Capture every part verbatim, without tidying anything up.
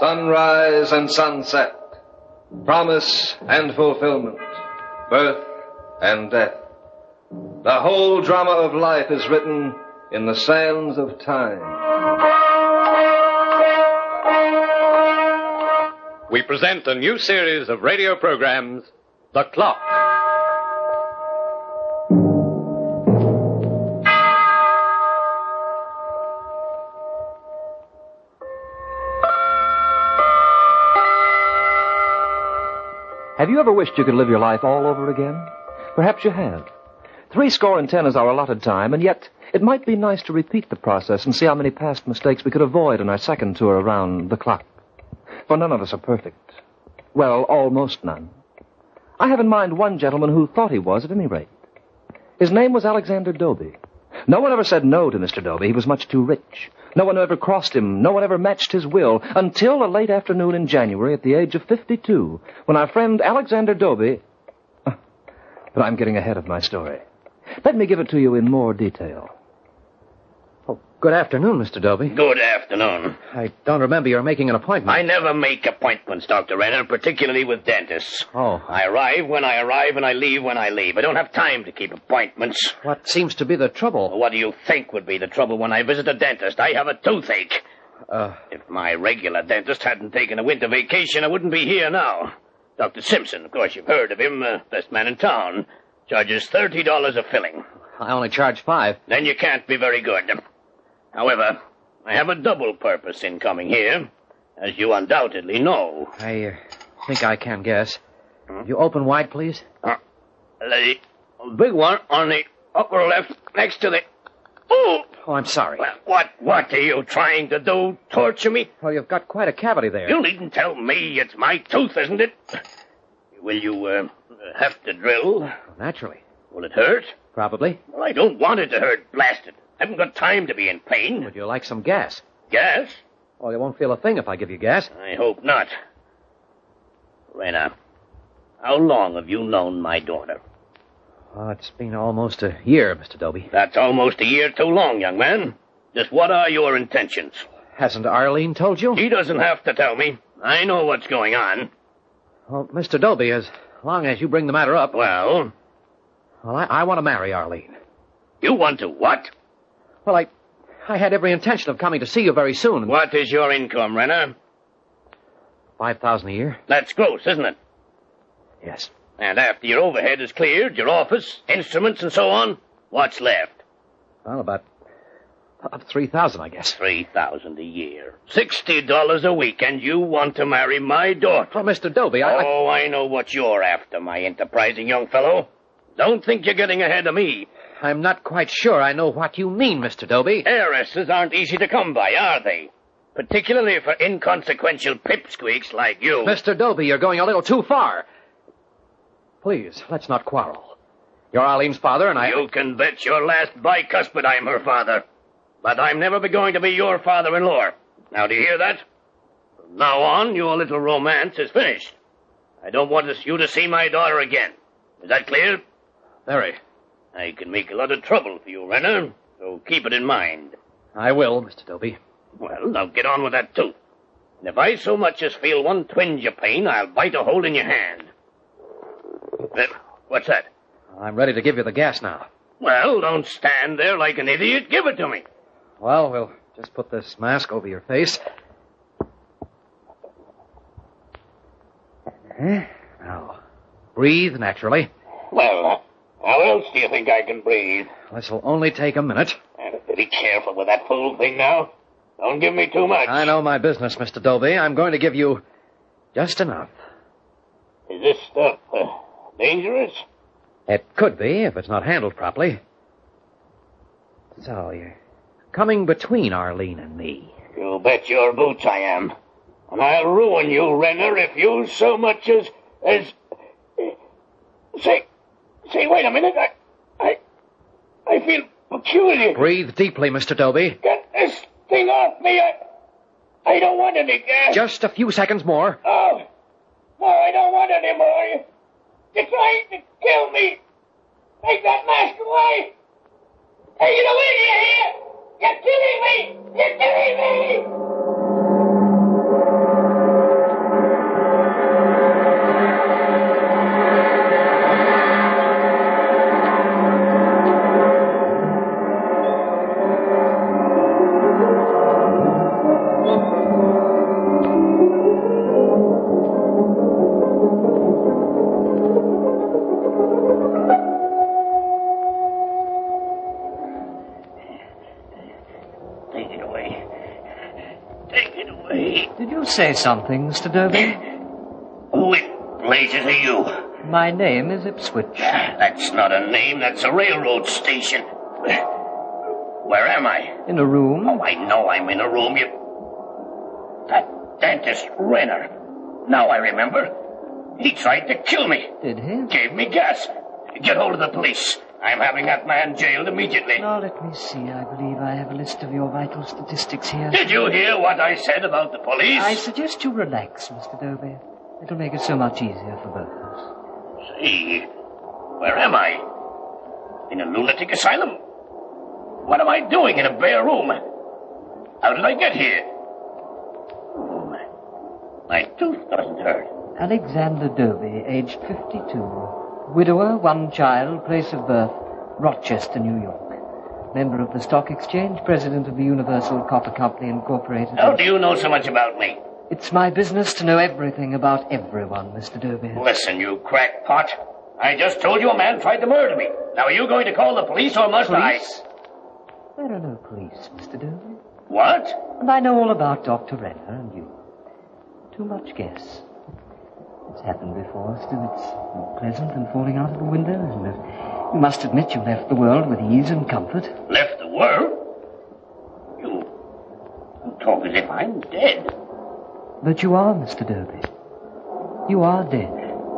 sunrise and sunset, promise and fulfillment, birth and death. The whole drama of life is written in the sands of time. We present a new series of radio programs, The Clock. Have you ever wished you could live your life all over again? Perhaps you have. Three score and ten is our allotted time, and yet it might be nice to repeat the process and see how many past mistakes we could avoid in our second tour around the clock. For none of us are perfect. Well, almost none. I have in mind one gentleman who thought he was, at any rate. His name was Alexander Doby. No one ever said no to Mister Doby. He was much too rich. No one ever crossed him. No one ever matched his will until a late afternoon in January at the age of fifty-two, when our friend Alexander Doby... But I'm getting ahead of my story. Let me give it to you in more detail. Oh, good afternoon, Mister Doby. Good afternoon. I don't remember your making an appointment. I never make appointments, Doctor Renner, particularly with dentists. Oh. I arrive when I arrive and I leave when I leave. I don't have time to keep appointments. What seems to be the trouble? Well, what do you think would be the trouble when I visit a dentist? I have a toothache. Uh... If my regular dentist hadn't taken a winter vacation, I wouldn't be here now. Doctor Simpson, of course, you've heard of him, uh, best man in town, charges thirty dollars a filling. I only charge five. Then you can't be very good. However, I have a double purpose in coming here, as you undoubtedly know. I uh, think I can guess. Hmm? You open wide, please. Uh, the big one on the upper left next to the... Oh! Oh, I'm sorry. Well, what, what are you trying to do? Torture me? Well, you've got quite a cavity there. You needn't tell me. It's my tooth, isn't it? Will you uh, have to drill? Well, naturally. Will it hurt? Probably. Well, I don't want it to hurt, blast it. I haven't got time to be in pain. Would you like some gas? Gas? Well, you won't feel a thing if I give you gas. I hope not. Rena, how long have you known my daughter? Oh, it's been almost a year, Mister Doby. That's almost a year too long, young man. Just what are your intentions? Hasn't Arlene told you? She doesn't have to tell me. I know what's going on. Well, Mister Doby, as long as you bring the matter up... Well? Well, I, I want to marry Arlene. You want to what? Well, I I had every intention of coming to see you very soon. What is your income, Renner? Five thousand a year. That's gross, isn't it? Yes. And after your overhead is cleared, your office, instruments, and so on, what's left? Well, about, about three thousand, I guess. Three thousand a year. Sixty dollars a week, and you want to marry my daughter. Well, Mister Doby, I... Oh, I know what you're after, my enterprising young fellow. Don't think you're getting ahead of me. I'm not quite sure I know what you mean, Mister Doby. Heiresses aren't easy to come by, are they? Particularly for inconsequential pipsqueaks like you. Mister Doby, you're going a little too far. Please, let's not quarrel. You're Arlene's father, and I... You can bet your last bicuspid I'm her father. But I'm never going to be your father-in-law. Now, do you hear that? From now on, your little romance is finished. I don't want you to see my daughter again. Is that clear? Very. I can make a lot of trouble for you, Renner, so keep it in mind. I will, Mister Doby. Well, now get on with that tooth. And if I so much as feel one twinge of pain, I'll bite a hole in your hand. Well, what's that? I'm ready to give you the gas now. Well, don't stand there like an idiot. Give it to me. Well, we'll just put this mask over your face. Now, breathe naturally. Well, how else do you think I can breathe? This'll only take a minute. Be careful with that fool thing now. Don't give me too much. I know my business, Mister Doby. I'm going to give you just enough. Is this stuff uh, dangerous? It could be, if it's not handled properly. So, you're coming between Arlene and me. You bet your boots I am. And I'll ruin you, Renner, if you so much as... as... Say... Say, wait a minute. I... I... I feel peculiar. Breathe deeply, Mister Doby. Get this thing off me. I... I don't want any gas. Just a few seconds more. Oh. No, I don't want any more. You're trying to kill me. Take that mask away. Hey, you know, idiot here. You're killing me. You're killing me. say something, Mister Dobie? Who in blazes are you? My name is Ipswich. That's not a name, that's a railroad station. Where am I? In a room? Oh, I know I'm in a room. You... That dentist Renner. Now I remember. He tried to kill me. Did he? Gave me gas. Get hold of the police. I'm having that man jailed immediately. Now, let me see. I believe I have a list of your vital statistics here. Did you hear what I said about the police? I suggest you relax, Mister Dobie. It'll make it so much easier for both of us. See, where am I? In a lunatic asylum? What am I doing in a bare room? How did I get here? Oh, my, my tooth doesn't hurt. Alexander Dobie, aged fifty-two. Widower, one child, place of birth, Rochester, New York. Member of the Stock Exchange, president of the Universal Copper Company, Incorporated. How do you know so much about me? It's my business to know everything about everyone, Mister Dobie. Listen, you crackpot. I just told you a man tried to murder me. Now, are you going to call the police or must Police? There are no police, Mister Dobie. I? What? And I know all about Doctor Renner and you. Too much guess. It's happened before, still it's more pleasant than falling out of a window, isn't it? You must admit you left the world with ease and comfort. Left the world? You, you talk as if I'm dead. But you are, Mister Dobie. You are dead.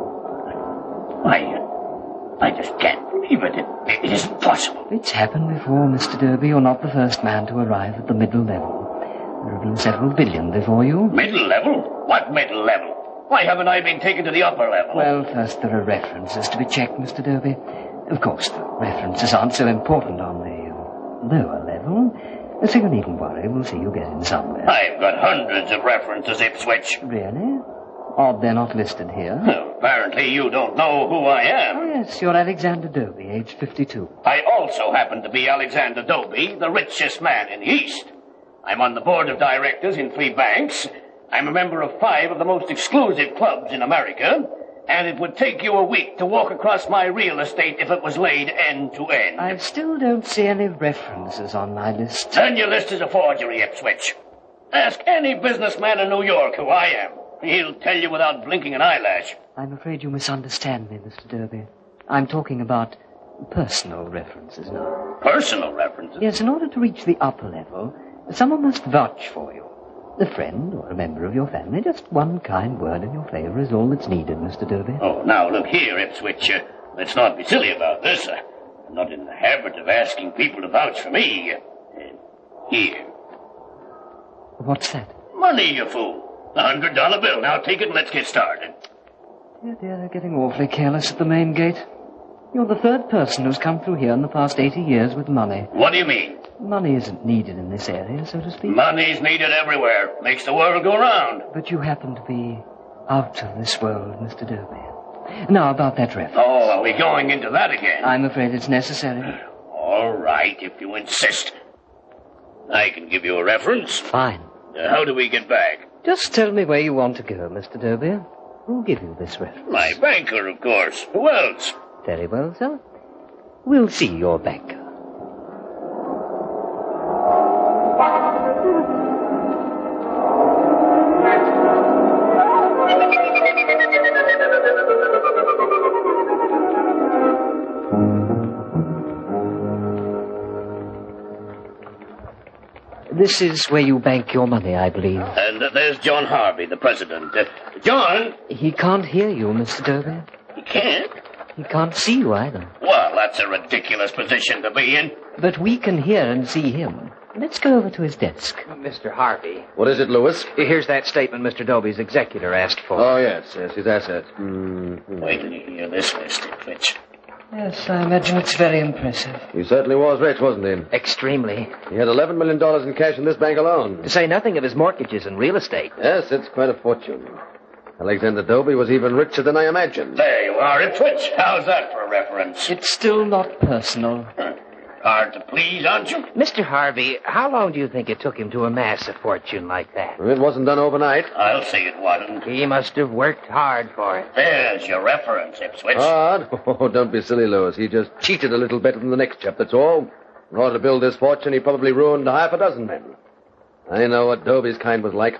I, I just can't believe it. It, it isn't possible. It's happened before, Mister Dobie. You're not the first man to arrive at the middle level. There have been several billion before you. Middle level? What middle level? Why haven't I been taken to the upper level? Well, first there are references to be checked, Mister Dobie. Of course, the references aren't so important on the lower level, so you needn't worry. We'll see you get in somewhere. I've got hundreds of references, Ipswich. Really? Odd they're not listed here. Well, apparently you don't know who I am. Oh, yes, you're Alexander Dobie, aged fifty-two. I also happen to be Alexander Dobie, the richest man in the East. I'm on the board of directors in three banks. I'm a member of five of the most exclusive clubs in America, and it would take you a week to walk across my real estate if it was laid end to end. I still don't see any references on my list. Then your list is a forgery, Ipswich. Ask any businessman in New York who I am. He'll tell you without blinking an eyelash. I'm afraid you misunderstand me, Mister Dobie. I'm talking about personal references now. Personal references? Yes, in order to reach the upper level, someone must vouch for you. A friend or a member of your family. Just one kind word in your favor is all that's needed, Mister Dobie. Oh, now, look here, Ipswich. Uh, let's not be silly about this. Uh, I'm not in the habit of asking people to vouch for me. Uh, here. What's that? Money, you fool. A hundred dollar bill. Now take it and let's get started. Dear, dear, they're getting awfully careless at the main gate. You're the third person who's come through here in the past eighty years with money. What do you mean? Money isn't needed in this area, so to speak. Money's needed everywhere. Makes the world go round. But you happen to be out of this world, Mister Dobie. Now, about that reference. Oh, are we going into that again? I'm afraid it's necessary. All right, if you insist. I can give you a reference. Fine. Uh, how do we get back? Just tell me where you want to go, Mister Dobie. Who'll give you this reference? My banker, of course. Who else? Very well, sir. We'll see your banker. This is where you bank your money, I believe. And uh, there's John Harvey, the president. Uh, John! He can't hear you, Mister Dobie. He can't? He can't see you either. Well, that's a ridiculous position to be in. But we can hear and see him. Let's go over to his desk. Mister Harvey. What is it, Lewis? Here's that statement Mister Dobie's executor asked for. Oh, yes, yes, his assets. Mm-hmm. Wait till you hear this list, Fitch. Yes, I imagine it's very impressive. He certainly was rich, wasn't he? Extremely. He had eleven million dollars in cash in this bank alone. To say nothing of his mortgages and real estate. Yes, it's quite a fortune. Alexander Dobie was even richer than I imagined. There you are, Ipswich. How's that for a reference? It's still not personal. Hard to please, aren't you? Mister Harvey, how long do you think it took him to amass a fortune like that? It wasn't done overnight. I'll say it wasn't. He must have worked hard for it. There's your reference, Ipswich. Hard? Oh, don't be silly, Lewis. He just cheated a little better than the next chap, that's all. In order to build this fortune, he probably ruined half a dozen men. I know what Dobie's kind was like.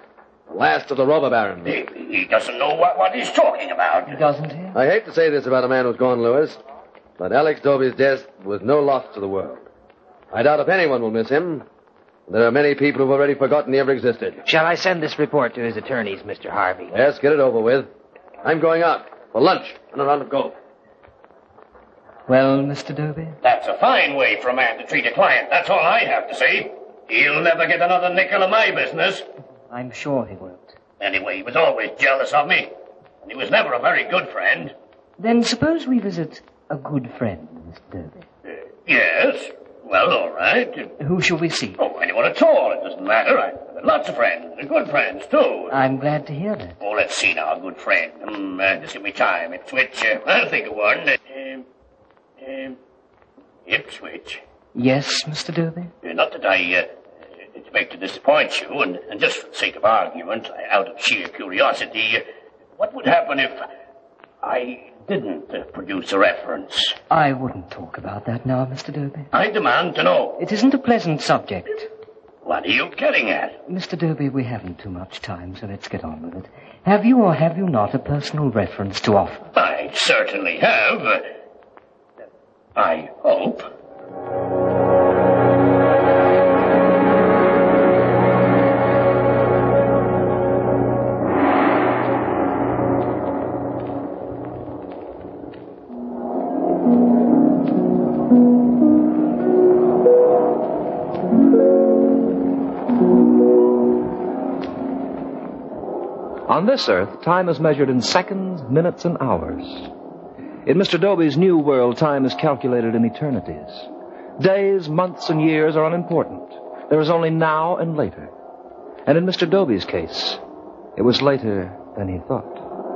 Last of the robber barons. He, he doesn't know what, what he's talking about. Doesn't he? I hate to say this about a man who's gone, Lewis, but Alex Dobie's death was no loss to the world. I doubt if anyone will miss him. There are many people who've already forgotten he ever existed. Shall I send this report to his attorneys, Mister Harvey? Yes, get it over with. I'm going out for lunch and a round of golf. Well, Mister Dobie? That's a fine way for a man to treat a client. That's all I have to say. He'll never get another nickel of my business. I'm sure he won't. Anyway, he was always jealous of me. And he was never a very good friend. Then suppose we visit a good friend, Mister Dobie. Uh, yes. Well, all right. Who shall we see? Oh, anyone at all. It doesn't matter. I've got lots of friends. And good friends, too. I'm glad to hear that. Oh, let's see now, good friend. Um, uh, just give me time. Ipswich. Uh, I'll think of one. Uh, um, um, Ipswich. Yes, Mister Dobie? Uh, not that I uh, expect to disappoint you, and, and just for the sake of argument, out of sheer curiosity, uh, what would happen if I didn't uh, produce a reference? I wouldn't talk about that now, Mister Dobie. I demand to know. It isn't a pleasant subject. What are you getting at? Mister Dobie, we haven't too much time, so let's get on with it. Have you or have you not a personal reference to offer? I certainly have. Uh, I hope. On this earth, time is measured in seconds, minutes, and hours. In Mister Dobie's new world, time is calculated in eternities. Days, months, and years are unimportant. There is only now and later. And in Mister Dobie's case, it was later than he thought.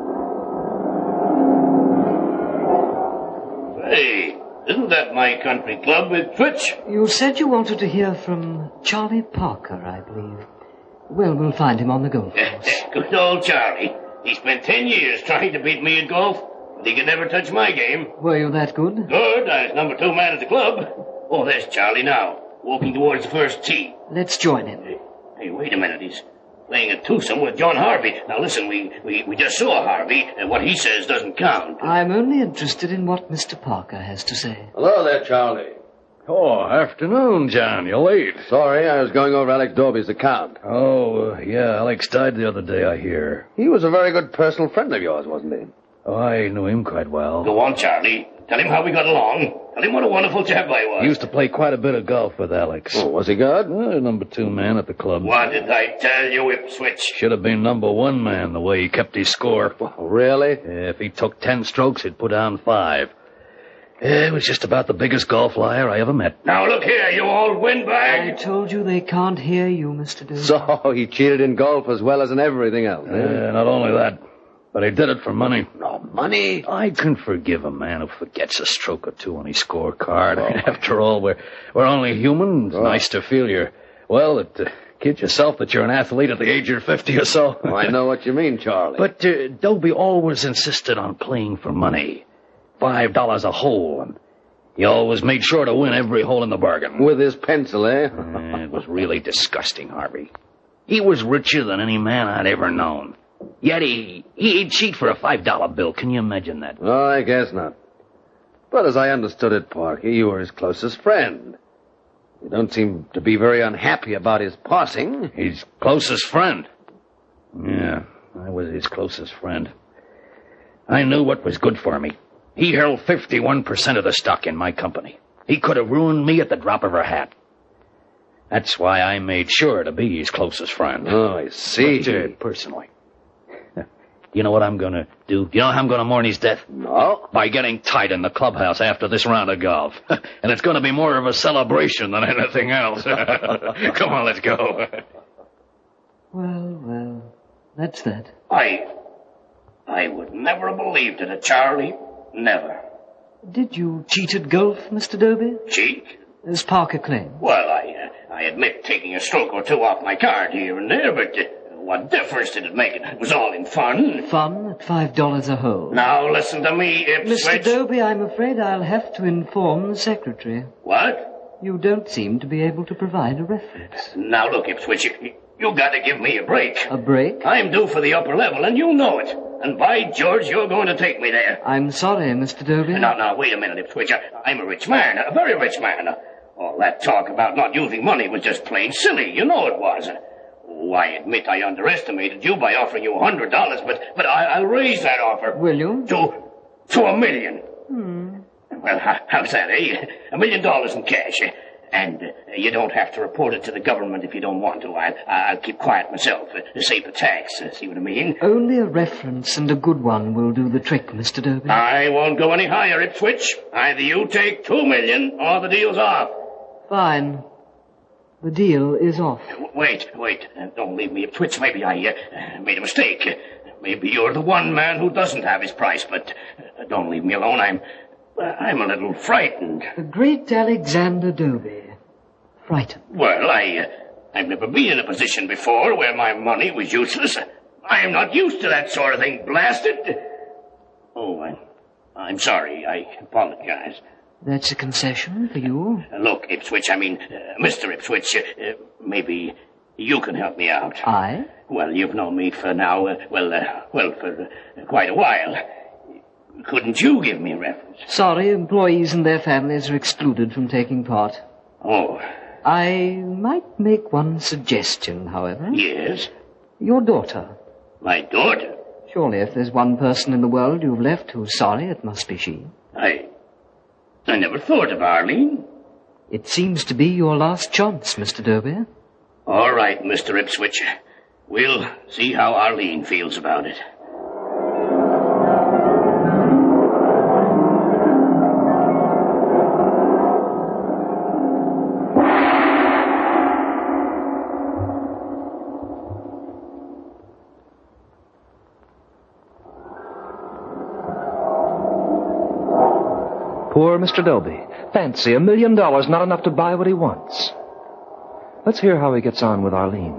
Hey, isn't that my country club with Twitch? You said you wanted to hear from Charlie Parker, I believe. Well, we'll find him on the golf course. Good old Charlie. He spent ten years trying to beat me at golf, but he could never touch my game. Were you that good? Good. I was number two man at the club. Oh, there's Charlie now, walking towards the first tee. Let's join him. Hey, hey, wait a minute. He's playing a twosome with John Harvey. Now, listen, we, we, we just saw Harvey, and what he says doesn't count. I'm only interested in what Mister Parker has to say. Hello there, Charlie. Oh, afternoon, John. You're late. Sorry, I was going over Alex Dobie's account. Oh, uh, yeah, Alex died the other day, I hear. He was a very good personal friend of yours, wasn't he? Oh, I knew him quite well. Go on, Charlie. Tell him how we got along. Tell him what a wonderful chap I was. He used to play quite a bit of golf with Alex. Oh, was he good? Uh, number two man at the club. What did I tell you, Ipswich? Should have been number one man the way he kept his score. Oh, really? Yeah, if he took ten strokes, he'd put down five. Yeah, he was just about the biggest golf liar I ever met. Now look here, you old I windbag. told you they can't hear you, Mister Dobie. So he cheated in golf as well as in everything else, eh? Yeah, not only that, but he did it for money. No, money? I can forgive a man who forgets a stroke or two on his scorecard. Oh. After all, we're we're only human. It's oh. nice to feel you're, well, that, uh, kid yourself that you're an athlete at the age of fifty or so. Oh, I know what you mean, Charlie. But uh, Dobie always insisted on playing for money. Five dollars a hole, and he always made sure to win every hole in the bargain. With his pencil, eh? uh, it was really disgusting, Harvey. He was richer than any man I'd ever known. Yet he, he'd cheat for a five dollar bill. Can you imagine that? Oh, I guess not. But as I understood it, Parky, you were his closest friend. You don't seem to be very unhappy about his passing. His closest friend? Yeah, I was his closest friend. I knew what was good for me. He held fifty-one percent of the stock in my company. He could have ruined me at the drop of a hat. That's why I made sure to be his closest friend. Oh, I see. But, uh, personally. You know what I'm going to do? You know how I'm going to mourn his death? No. By getting tight in the clubhouse after this round of golf. And it's going to be more of a celebration than anything else. Come on, let's go. Well, well, that's that. I... I would never have believed it, Charlie. Never. Did you cheat at golf, Mister Dobie? Cheat? As Parker claimed. Well, I uh, I admit taking a stroke or two off my card here and there, but uh, what difference did it make? It was all in fun. Fun at five dollars a hole. Now listen to me, Ipswich. Mister Dobie, I'm afraid I'll have to inform the secretary. What? You don't seem to be able to provide a reference. Now look, Ipswich, You gotta give me a break. A break? I'm due for the upper level, and you know it. And by George, you're going to take me there. I'm sorry, Mister Dobie. Now, now, wait a minute, Ipswich. I, I'm a rich man, a very rich man. All that talk about not using money was just plain silly. You know it was. Oh, I admit I underestimated you by offering you a hundred dollars, but but I, I'll raise that offer. Will you? To to a million. Hmm. Well, how, how's that, eh? A million dollars in cash. And uh, you don't have to report it to the government if you don't want to. I'll, I'll keep quiet myself uh, to save the tax. Uh, see what I mean? Only a reference and a good one will do the trick, Mister Dobie. I won't go any higher, Ipswich. Either you take two million or the deal's off. Fine. The deal is off. Wait, wait. Uh, don't leave me, Ipswich. Maybe I uh, made a mistake. Uh, maybe you're the one man who doesn't have his price, but uh, don't leave me alone. I'm, uh, I'm a little frightened. The great Alexander Dobie. Frightened. Well, I, uh, I've never been in a position before where my money was useless. I am not used to that sort of thing, blasted. Oh, I'm, I'm sorry. I apologize. That's a concession for you. Uh, look, Ipswich, I mean, uh, Mister Ipswich, uh, uh, maybe you can help me out. I? Well, you've known me for now, uh, well, uh, well, for uh, quite a while. Couldn't you give me a reference? Sorry, employees and their families are excluded from taking part. Oh. I might make one suggestion, however. Yes? Your daughter. My daughter? Surely if there's one person in the world you've left who's sorry, it must be she. I... I never thought of Arlene. It seems to be your last chance, Mister Dobie. All right, Mister Ipswich. We'll see how Arlene feels about it. Poor Mister Dobie. Fancy, a million dollars not enough to buy what he wants. Let's hear how he gets on with Arlene.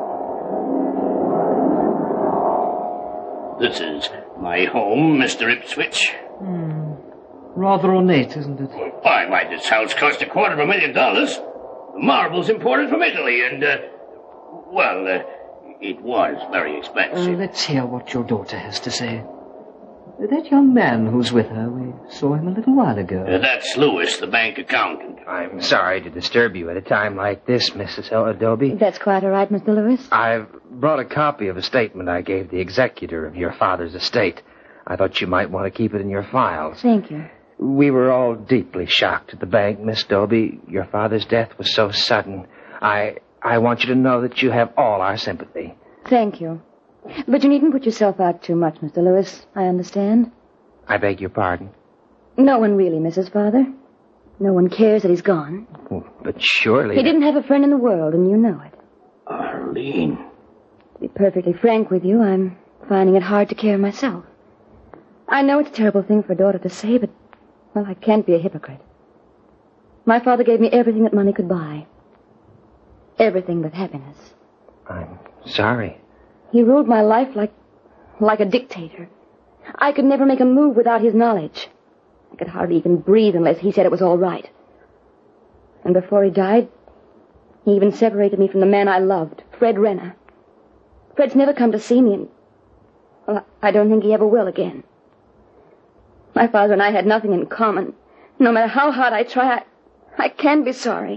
This is my home, Mister Ipswich. Hmm. Rather ornate, isn't it? Why, why, this house cost a quarter of a million dollars. The marble's imported from Italy, and, uh, well, uh, it was very expensive. Uh, let's hear what your daughter has to say. That young man who's with her, we saw him a little while ago. Uh, that's Lewis, the bank accountant. I'm sorry to disturb you at a time like this, Missus Dobie. That's quite all right, Mister Lewis. I've brought a copy of a statement I gave the executor of your father's estate. I thought you might want to keep it in your files. Thank you. We were all deeply shocked at the bank, Miss Dobie. Your father's death was so sudden. I I want you to know that you have all our sympathy. Thank you. But you needn't put yourself out too much, Mister Lewis. I understand. I beg your pardon. No one really misses Father. No one cares that he's gone. Oh, but surely... He didn't have a friend in the world, and you know it. Arlene. To be perfectly frank with you, I'm finding it hard to care myself. I know it's a terrible thing for a daughter to say, but, well, I can't be a hypocrite. My father gave me everything that money could buy. Everything but happiness. I'm sorry. He ruled my life like, like a dictator. I could never make a move without his knowledge. I could hardly even breathe unless he said it was all right. And before he died, he even separated me from the man I loved, Fred Renner. Fred's never come to see me, and, well, I don't think he ever will again. My father and I had nothing in common. No matter how hard I try, I, I can be sorry.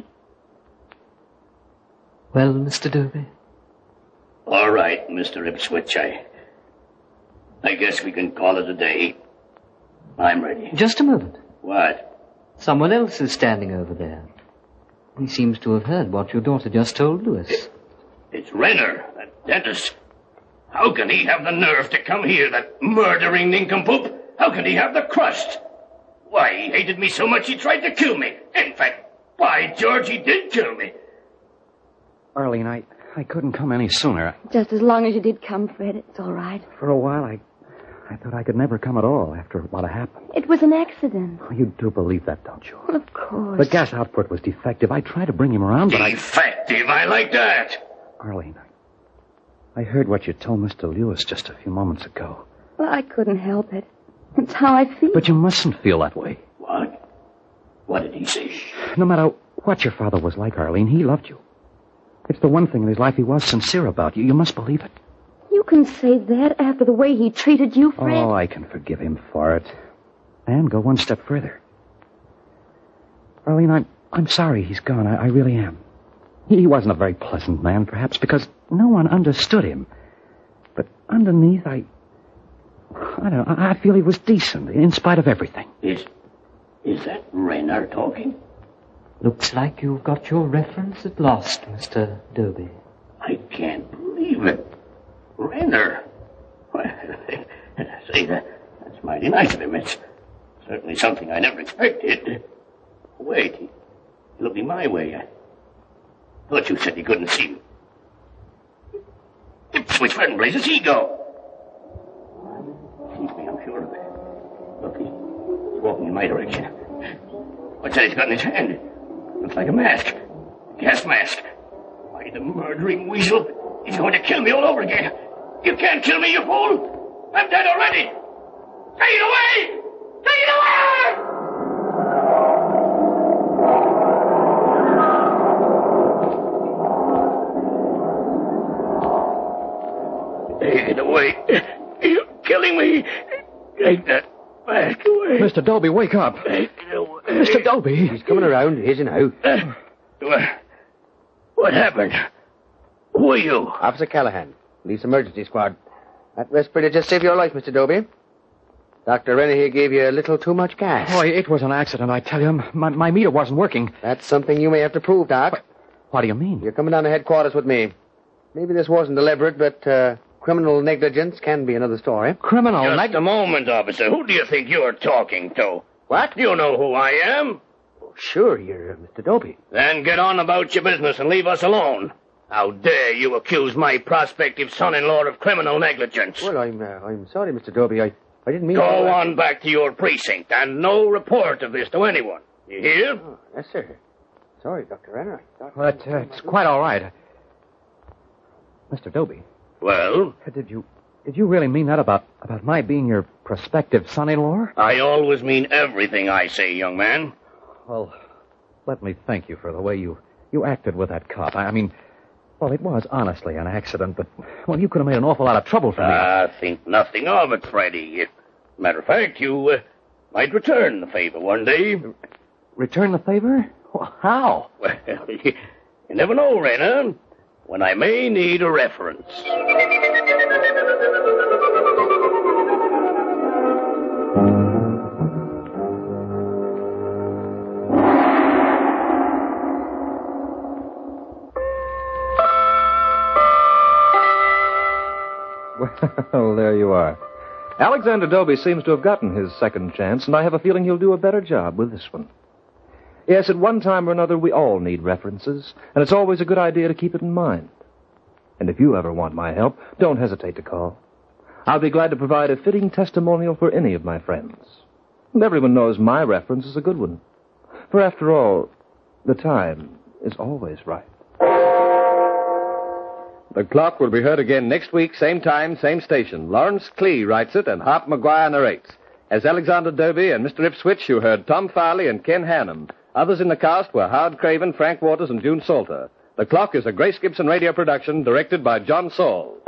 Well, Mister Dobie? All right, Mister Ipswich, I... I guess we can call it a day. I'm ready. Just a moment. What? Someone else is standing over there. He seems to have heard what your daughter just told Lewis. It, it's Renner, that dentist. How can he have the nerve to come here, that murdering nincompoop? How can he have the crust? Why, he hated me so much he tried to kill me. In fact, by George, he did kill me. Arlene, I, I couldn't come any sooner. Just as long as you did come, Fred, it's all right. For a while, I I thought I could never come at all after what had happened. It was an accident. Oh, you do believe that, don't you? Well, of course. The gas output was defective. I tried to bring him around, but I... Defective? I like that. Arlene, I, I heard what you told Mister Lewis just a few moments ago. Well, I couldn't help it. It's how I feel. But you mustn't feel that way. What? What did he say? No matter what your father was like, Arlene, he loved you. It's the one thing in his life he was sincere about. You, you must believe it. You can say that after the way he treated you, Fred? Oh, I can forgive him for it. And go one step further. Arlene, I'm, I'm sorry he's gone. I, I really am. He, he wasn't a very pleasant man, perhaps, because no one understood him. But underneath, I... I don't know, I, I feel he was decent, in spite of everything. Is... is that Renner talking? Looks like you've got your reference at last, Mister Dobie. I can't believe it. Renner. Say, that, that's mighty nice of him. It's certainly something I never expected. Wait, he, he'll be my way. I thought you said he couldn't see me. Which friend blazes he go? Sees me, I'm sure of it. Look, he, he's walking in my direction. What's that he's got in his hand? Looks like a mask. A gas mask. Why, the murdering weasel. He's going to kill me all over again. You can't kill me, you fool. I'm dead already. Take it away! Take it away! Take it away. You're killing me. Take that mask away. Mister Dobie, wake up. Take it away. Mister Dobie. He's coming around. Here's now. Uh, what, what happened? Who are you? Officer Callahan, police emergency squad. That respirator just saved your life, Mister Dobie. Doctor Rennie here gave you a little too much gas. Boy, it was an accident, I tell you. My, my meter wasn't working. That's something you may have to prove, Doc. What, what do you mean? You're coming down to headquarters with me. Maybe this wasn't deliberate, but uh, criminal negligence can be another story. Criminal Just negligence? a moment, officer. Who do you think you're talking to? What? You know who I am. Oh, sure, you're uh, Mister Dobie. Then get on about your business and leave us alone. How dare you accuse my prospective son-in-law of criminal negligence? Well, I'm uh, I'm sorry, Mister Dobie. I, I didn't mean Go to... on back to your precinct, and no report of this to anyone. You hear? Oh, yes, sir. Sorry, Doctor Renner. Doctor Well, it, uh, it's quite all right. Mister Dobie, Well, did you did you really mean that about, about my being your prospective son-in-law? I always mean everything I say, young man. Well, let me thank you for the way you, you acted with that cop. I, I mean, well, it was honestly an accident, but, well, you could have made an awful lot of trouble for me. I think nothing of it, Freddie. Matter of fact, you uh, might return the favor one day. Return the favor? Well, how? Well, you, you never know, Renner. When I may need a reference. Well, there you are. Alexander Dobie seems to have gotten his second chance, and I have a feeling he'll do a better job with this one. Yes, at one time or another, we all need references, and it's always a good idea to keep it in mind. And if you ever want my help, don't hesitate to call. I'll be glad to provide a fitting testimonial for any of my friends. And everyone knows my reference is a good one. For after all, the time is always right. The Clock will be heard again next week, same time, same station. Lawrence Clee writes it and Hart McGuire narrates. As Alexander Dobie and Mister Ipswich, you heard Tom Farley and Ken Hannum. Others in the cast were Howard Craven, Frank Waters, and June Salter. The Clock is a Grace Gibson radio production directed by John Saul.